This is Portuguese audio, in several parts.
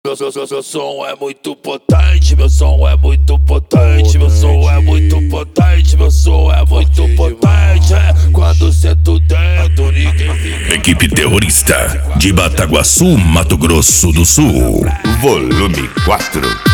Meu som é muito potente, meu som é muito potente, meu som é muito potente, meu som é muito potente. Quando sento dentro, ninguém fica. Equipe terrorista de Bataguaçu, Mato Grosso do Sul. Volume 4.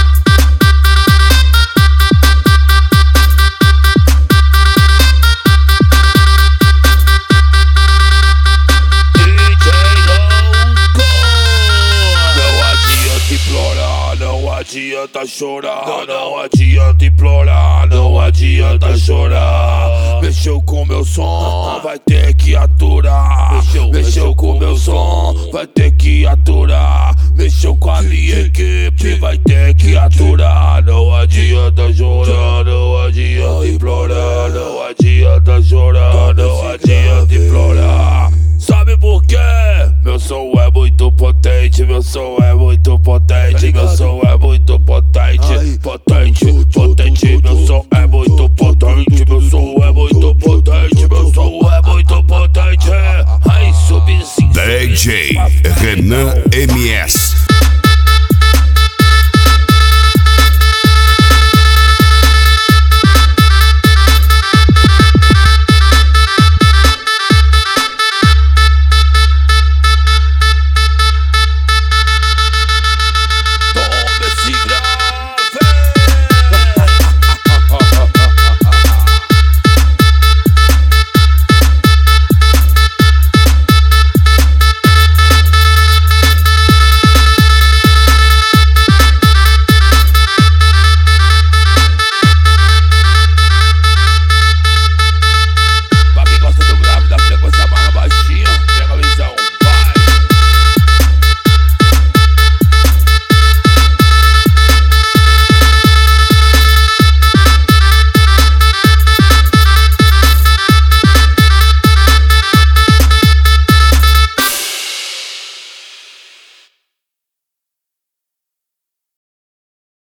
Não adianta chorar, não adianta implorar, não adianta chorar. Mexeu com meu som, vai ter que aturar. Mexeu com meu som, vai ter que aturar. Mexeu com a minha equipe, vai ter que aturar. Não adianta chorar, não adianta implorar, não adianta chorar, não adianta implorar. Sabe por quê? Meu som é muito potente, meu som é muito potente, meu som é